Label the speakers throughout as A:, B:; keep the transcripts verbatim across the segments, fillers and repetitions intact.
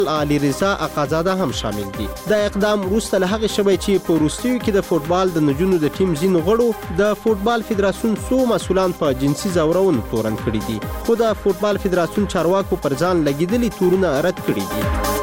A: علي رضا اقازاده هم شامل دي. دا اقدام وروسته له هغې شوی چې په وروستیو کې د فوټبال د نجونو د ټیم ځینو غړو د فوټبال فدراسیون څو مسؤلان په جنسي ځورونو تورن کړي دي، خو د فوټبال فدراسیون چارواکو پر ځان لګېدلي تورونه رد کړي دي.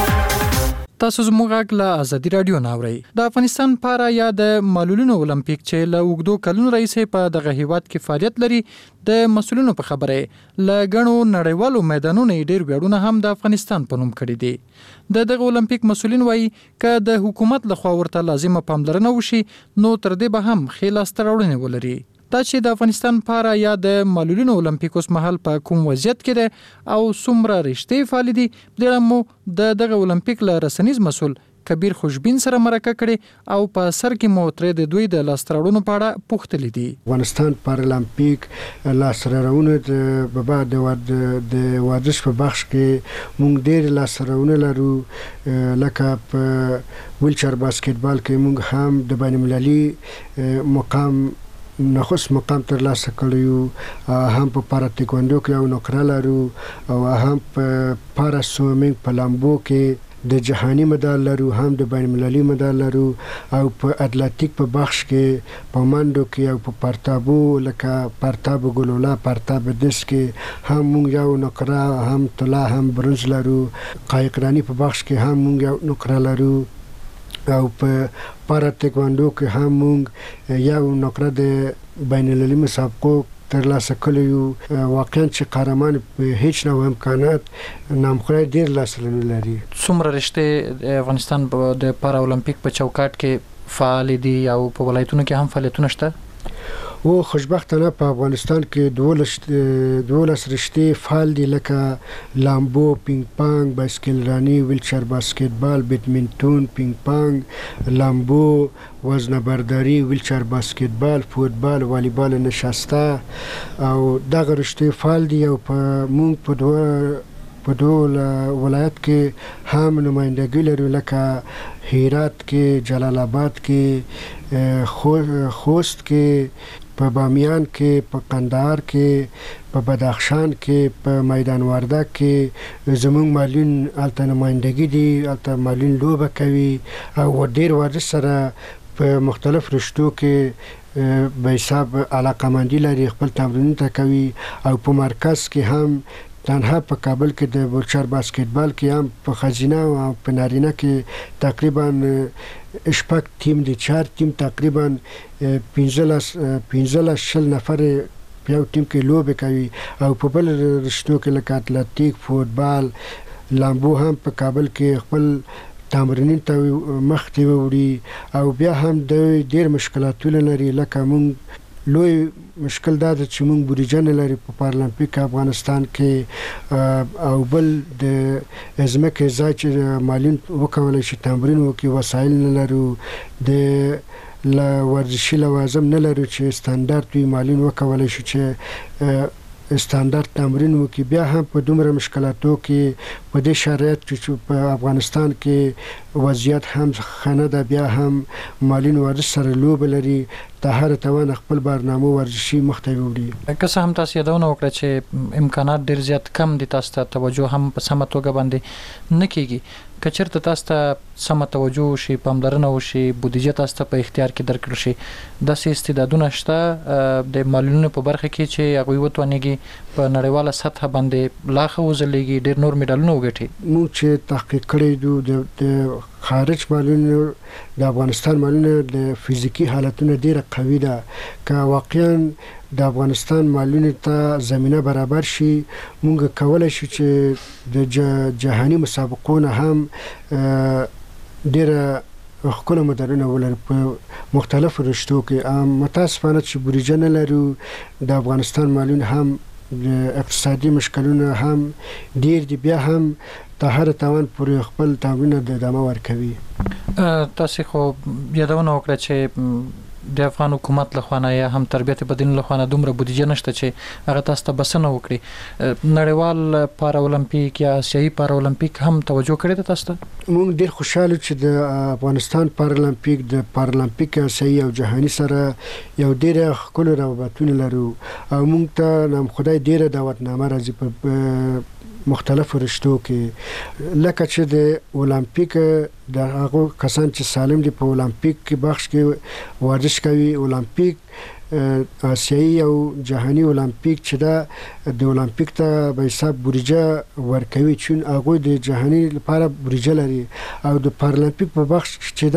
B: تاسو زموږ غږ له ازادي راډیو نه اورئ. د افغانستان پاره یا د معلولینو اولمپیک چې له اوږدو کلونو راهیسې په دغه هیواد کې فعالیت لري، د مسؤلینو په خبره له ګڼو نړیوالو میدانونو یې ډېر ویاړونه هم د افغانستان په نوم کړي دي. د دغه اولمپیک مسؤلین وایي که د حکومت لخوا ورته لازمه پاملرنه وشي نو تر دې به هم ښې لاسته راوړنې ولري. دا چې د افغانستان پاره یا د معلولینو اولمپیک اوس مهال په کوم وضعیت کې ده او څومره رشتې فعالې دي، د اړه مو د دغه اولمپیک له رسنیز مسؤل کبیر خوشبین سره مرکه کړې او په سر کې مو ترې د دوی د لاسته راوړنو په اړه پوښتلي دي.
C: افغانستان پارالمپیک لاسته راوړنو په بعد د ورزش په بخش کې موږ ډېر لاسته راوړنې لرو، لکه په ویلچر باسکټبال کې موږ هم د بین المللي مقام نخست مقام تر لاسه کړی، هم په پارا تایکوندو کې یو نقره لرو او هم په پارا سویمینګ په لامبو کې د جهانی مډال لرو، هم د بین المللي مډال لرو، او په اتلټیک په بخش کې په منډو کې او په پرتابو لکه پرتاب ګلولا پرتاب دس کې هم موږ یو نقره، هم طلا، هم برونز لرو. قایقرانی په بخش کې هم موږ یو نقره لرو او په پارا تایکوندو کې هم موږ یو نقره د بین المللي مسابقو ترلاسه کړی یو. واقعا چې قهرمان په هیڅ ډول امکانات نامخوري ډېر لاسته لري.
B: څومره رشتې افغانستان د پارا اولمپیک په چوکاټ کې فعال دي او په ولایتونو کې هم فعالیتونه شته؟
C: او خوشبختانه په افغانستان کې دولس دولس رشتې فعال دي، لکه لامبو، پینګ پانګ، بایسکل رانی، ویلچر باسکټبال، بیډمنټون، پینګ پانګ، لامبو، وزنه برداری، ویلچر باسکټبال، فوتبال، والیبال نشسته او دغه رشتې فعال دي. او په موږ په دوه په دوه ولایت کې هم نمایندګي لرو، لکه هرات کې، جلال آباد کې، خوست کې، په بامیان کې، په قندهار کې، په بدخشان کې، په میدان وردګ کې زموږ معلولین هلته نمایندګي دي، هلته معلولین لوبه کوي او ډېر ورزش سره په مختلف رشتو کې به حساب علاقمندي لري، خپل تمرینونه ته کوي. او په مرکز کې هم تنها په کابل کې د ویلچر باسکټبال کې هم په ښځینه او په نارینه کې تقریبا شپږ ټیم دي، چار ټیم تقریبا پنځلس پنځلس شل نفر په یو ټیم کې لوبې کوي. او په بل رشتو کې لکه اتلټیک، فوتبال، لامبو هم په کابل کې خپل تمرینین ته مخ ته وړي. او بیا هم د ډېر مشکلاتونه لري، لکه موږ لوی مشکل دا ده چې موږ بودیجه نه لري په پارالمپیک افغانستان کې، او بل د ځمکې ځای چې معلولین وکولی شي تمرین وکړي وسایل نه لرو، د ورزشي لوازم نه لرو چې ستاندارد وي معلولین وکولی شي چې ستاندارد تمرین وکړي. بیا هم په دومره مشکلاتو کې په دې شرایط چې په افغانستان کې وضعیت هم ښه نه ده، بیا هم معلولین ورزش سره لوبه لري، ته هر توان خپل برنامه ورزشي مخ ته وړي.
B: که څه هم تاسو یادونه وکړه چې امکانات ډېر زیات کم دي، تاسو ته توجه هم په سمه توګه باندې نه کیږي. که چېرته تاسو ته سمه توجه وشي، پاملرنه وشي، بودیجه تاسو ته په اختیار کې درکړل شي، داسې استعدادونه شته د معلولینو په برخه کې چې هغوی وتوانېږي په نړیواله سطحه باندې لا ښه وځلېږي، ډېر نور میډالونه وګټي؟
C: موږ چې تحقیق کړی دو د خارج معلولینو د افغانستان معلولینو د فزیکي حالتونه ډېره قوي ده. که واقعا د افغانستان معلولینو ته زمینه برابر شي، موږ کولی شو چې د جهاني مسابقو نه هم ډېره ښکلي مډالونه ولرو په مختلفو رشتو کې. متاسفانه چې بودیجه نه لرو، د افغانستان معلولین هم اقتصادي مشکلونه هم ډېر دي، بیا هم ته هر توان پورې خپل تمرینونه د ادامه ورکوي.
B: تاسو خو یادونه وکړه چې د افغان حکومت لخوا نه یا هم تربیت بدن لخوا نه دومره بودیجه نشته چې هغه تاسو ته بسنه وکړي. نړیوال پارا اولمپیک یا آسیایي پارا اولمپیک هم توجه کړې ده تاسو ته؟
C: موږ ډېر خوشاله چې د افغانستان پارالمپیک د پارالمپیک آسیایي او جهاني سره یو ډېر ښکلي روابطونه لرو، او موږ ته نام خدای ډېره دعوتنامه راځي په مختلفو رشتو کې لکه چې د اولمپیک د هغو کسان چې سالم دي په اولمپیک کې بخش کې ورزش کوي اولمپیک آسیایي او جهاني اولمپیک چې دا د اولمپیک ته به حساب بودیجه ورکوي چون هغه د جهاني لپاره بودیجه لري او د پارالمپیک په بخش چې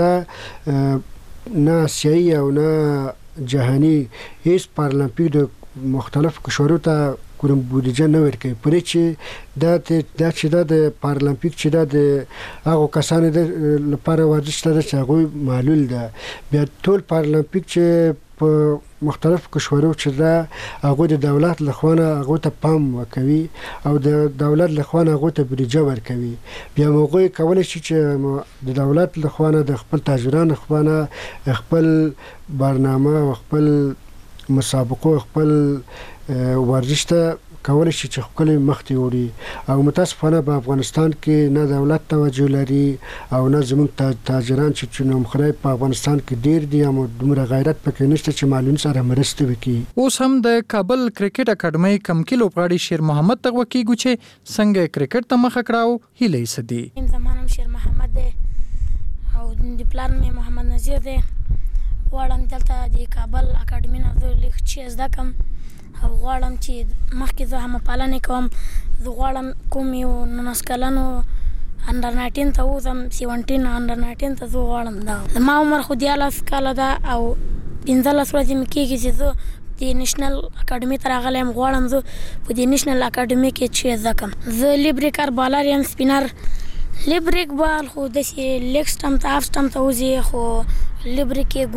C: دا نه آسیایي او نه جهاني هیڅ پارالمپیک د مختلف کشورو ته کوم بودیجه نه ورکوي پرې چې دا د چې دا د پارالمپیک چې دا د هغه کسانو د لپاره ورزش لري چې هغه معلول ده بیا ټول پارالمپیک چې په مختلف کشورو چې دا هغه د دولت لخوا هغه ته پام وکوي او د دولت لخوا هغه ته بودیجه ورکوي بیا موږ کولای شي چې د دولت لخوا د خپل تاجران خپل خپل برنامه او خپل مسابقو خپل ورزش ته کولای شي چې خپل مخته وړي او متاسفانه په افغانستان کې نه دولت توجه لري او نه زموږ تاجران چې چونم خړای په افغانستان کې ډیر دي او دومره غیرت پکې نشته چې معلوم سره مرسته وکړي
B: اوس هم د کابل کرکټ اکیډمي کمکی لوبغاړي شیر محمد تغوکی ګوچه څنګه کرکټ ته مخ کړاو هلې سدي
D: زمانم شیر محمد دی او د پلان می محمد نذیر دی وړم دلته د کابل اکیډمي نه لیک چې زده کوم او غواړم چې مخکې زه هم پالنه کوم زه غواړم کوم یو نولس کلنو انډر ناینټین ته وځم سیونټین انډر ناینټین ته زه غواړم دا ما عمر خو دیارلس کاله ده او پنځلس ورځې مې کېږي چې زه د نیشنل اکیډمي ته راغلی یم غواړم زه په دې نیشنل اکیډمي کې چې زده کړم زه لیبریکر بالر یم سپینر لیبریک بال خو داسې لیګ سټمپ ته هاف سټمپ ته وځي خو لیبریک یې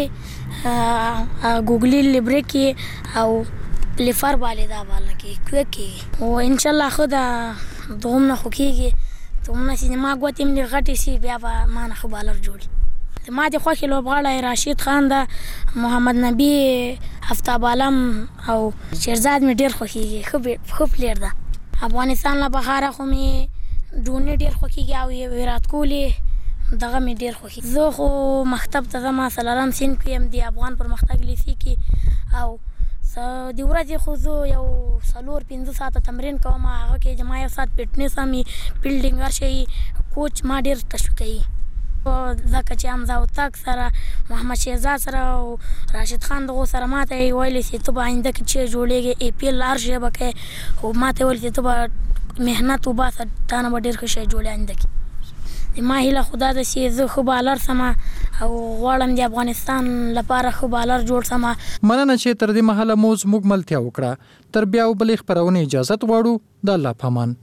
D: ګوګلي ګوګلي لیبریک یې او پلیفر بالې دا بالا کې کوي کې او ان شاء الله خو دا دومره خو کېږي دومره چې ما ګوتې مې غټې شي بیا به ما نه ښه بالر جوړي ما د خوښې لوبغاړی راشد خان ده محمد نبي افتاب عالم او شیرزاد مې ډېر خوښېږي ښه پلیر ده افغانستان له بهاره خو مې ډوني ډېر خوښېږي او ویرات کوهلي دغه مې ډېر خوښېږي زه خو مکتب ته ځم څلورم صنف کې یم د افغان پرمختګ لیسې کې او د ورځې خو زه یو څلور پنځه ساعته تمرین کوم هغه کې زما یو ساعت فټنس هم وي فیلډینګر شي کوچ ما ډېر تشویقوي ځکه چې حمزه اتاک سره محمد شهزاد سره او راشد خان دغو سره ما ته یې ویلي چې ته به آینده کې چې جوړېږې ای پي ایل هر شی به کوې خو ما ته ویل چې ته به محنت وباسه تا نه به ډېر ښه شی جوړې آینده کې ما هیله خدا ده چې زه ښه بالر سم او غواړم د افغانستان لپاره ښه بالر جوړ سم.
B: مننه چې تر دې مهاله مو زموږ ملتیا وکړه. تر بیا بلې خپرونې اجازه غواړو. د الله پامان.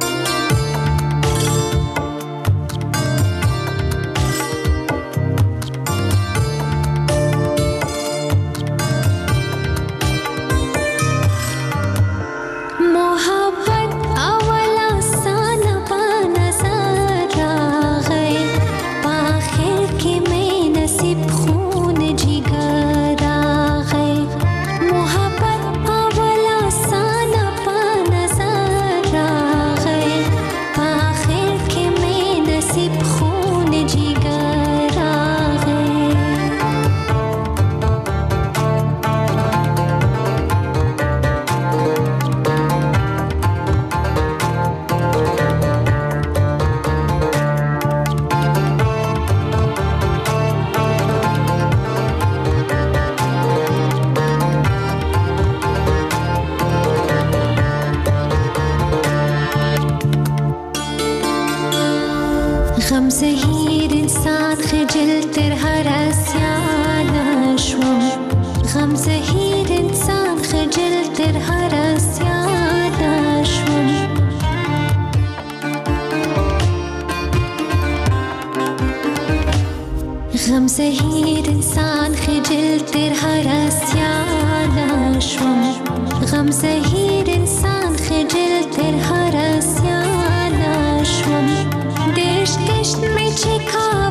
E: غم زهیر انسان خجل تر هر اسیان شوم غم زهیر انسان خجل تر هر اسیان شوم غم زهیر انسان خجل تر هر اسیان شوم غم زهیر انسان خجل تر هر اسیان شوم دشت دشت میں چکھا